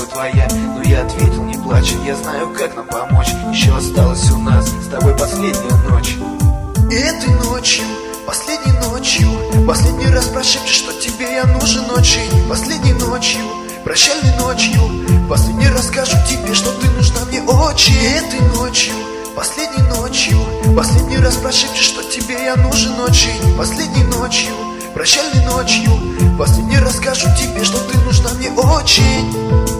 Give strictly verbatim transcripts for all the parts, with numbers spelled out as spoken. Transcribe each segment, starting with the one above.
просьба твоя, но я ответил, не плачь, я знаю, как нам помочь. Еще осталась у нас с тобой последняя ночь. И этой ночью, последней ночью, последний раз прошепчешь, что тебе я нужен очень. Последней ночью, прощальной ночью, последний раз скажу тебе, что ты нужна мне очень. И этой ночью, последней ночью, последний раз прошепчешь, что тебе я нужен очень. Последней ночью, прощальной ночью, последний раз скажу тебе, что ты нужна мне очень.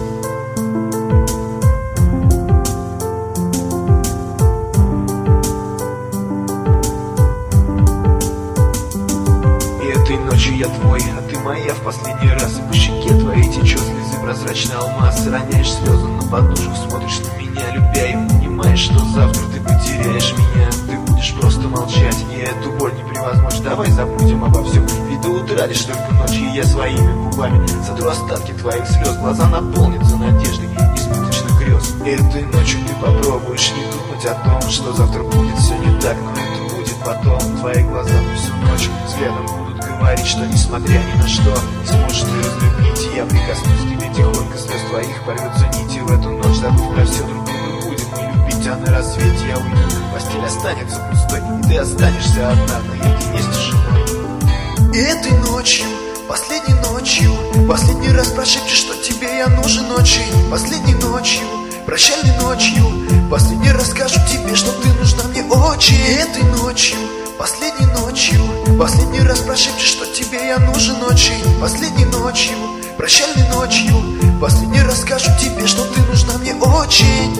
Ночью я твой, а ты моя в последний раз. И по щеке твоей течет слезы, прозрачный алмаз. Роняешь слезы на подушку, смотришь на меня, любя, и понимаешь, что завтра ты потеряешь меня. Ты будешь просто молчать, и эту боль не превозмочь. Давай забудем обо всем, ведь до утра лишь только ночью я своими губами сотру остатки твоих слез. Глаза наполнятся надеждой несбыточных грез. Этой ночью ты попробуешь не думать о том, что завтра будет все не так, но это будет потом. Твои глаза всю ночь взглядом будут говорить, что несмотря ни на что не сможешь ты разлюбить. И я прикоснусь к тебе тихонько, слез твоих порвется нити в эту ночь. Забыв про все, друг друга будем мы любить, а на рассвете я уйду, постель останется пустой, и ты останешься одна наедине с тишиной. И этой ночью, последней ночью, последний раз прошепчешь, что тебе я нужен очень. Последней ночью, прощальной ночью, последний раз скажу тебе, что ты нужна мне очень. И этой ночью, последней ночью, последний раз прошепчешь, что тебе я нужен очень. Последней ночью, прощальной ночью, последний раз скажу тебе, что ты нужна мне очень.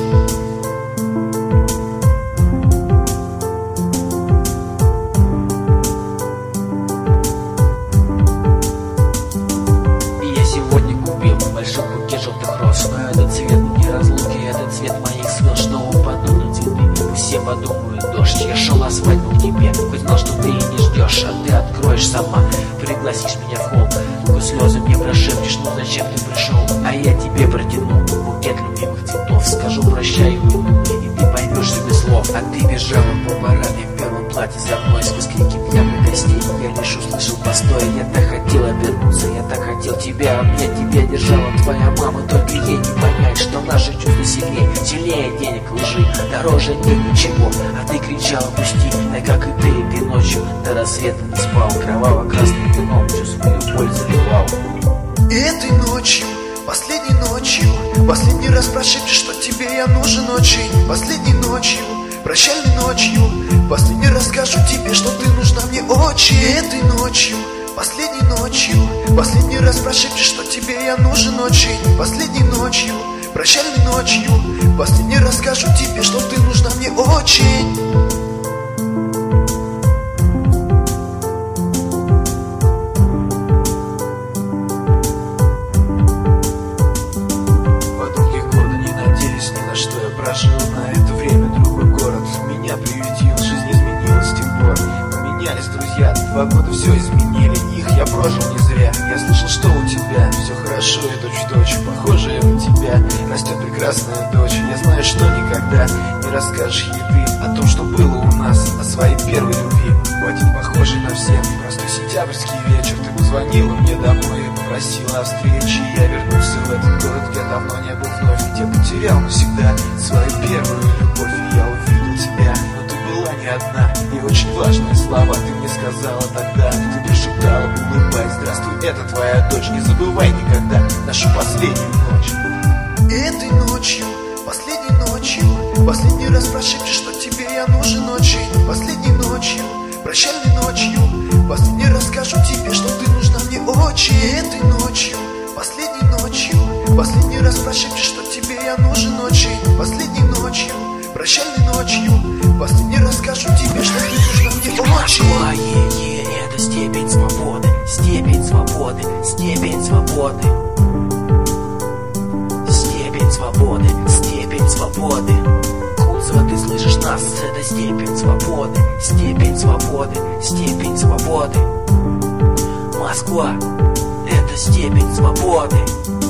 Я сегодня купил в большом букете желтых роз, но этот цвет не разлуки, этот цвет моих слез, что упаду на цветы. Пусть все подумают, дождь, я шел на свадьбу к тебе, хоть знал, что ты не ждешь, а ты откроешь сама, пригласишь меня в холл, сквозь слезы мне прошепчешь, ну зачем ты пришел, а я тебе протяну букет любимых цветов, скажу прощай, и ты поймешь без слов. А ты бежала по параде в белом платье за мной сквозь крики пьяных гостей, я лишь услышал постой, я так хотел обернуться, я так хотел тебя обнять, тебя держала твоя мама, только ей не понять, что наши чувства сильнее, сильнее денег, лжи, дороже нет ничего, а ты кричала пусти, так как и ты этой ночью до рассвета не спал, кроваво-красным вином всю свою боль заливал. И этой ночью, последней ночью, последний раз прошепчешь, что тебе я нужен очень. Последней ночью, прощальной ночью, последний раз скажу тебе, что ты нужна мне очень. И этой ночью, последней ночью, последний раз прошепчешь, что тебе я нужен очень. Последней ночью, прощальной ночью, последний раз скажу тебе, что ты нужна мне очень. Прожил на это время другой город, меня приютил, жизнь изменилась с тех пор. Поменялись друзья, два года все изменили, их я прожил не зря. Я слышал, что у тебя все хорошо и точь-в-точь похожая на тебя растет прекрасная дочь. Я знаю, что никогда не расскажешь ей ты о том, что было у нас, о своей первой любви. В один похожий на всех простой сентябрьский вечер ты позвонила мне домой и попросила о встрече. Я вернулся в этот город, где давно не был вновь, где потерял навсегда свою первую любовь. И я увидел тебя, но ты была не одна, и очень важные слова ты мне сказала тогда. Ты прошептала, улыбаясь: здравствуй, это твоя дочь, не забывай никогда нашу последнюю ночь. И этой ночью, последней ночью, последний раз прошепчешь, что тебе я нужен очень. Последней ночью, прощальной ночью, последний раз скажу тебе, что ты нужна мне очень. И этой ночью, последней ночью, последний раз прошепчешь, что тебе я нужен очень. Последней ночью, прощальной ночью, последний раз скажу тебе, что ты нужна мне очень. Москва, е-е, это степень свободы, степень свободы, степень свободы. Степень свободы, степень свободы. Кузова, ты слышишь нас, это степень свободы, степень свободы, степень свободы. Москва, это степень свободы.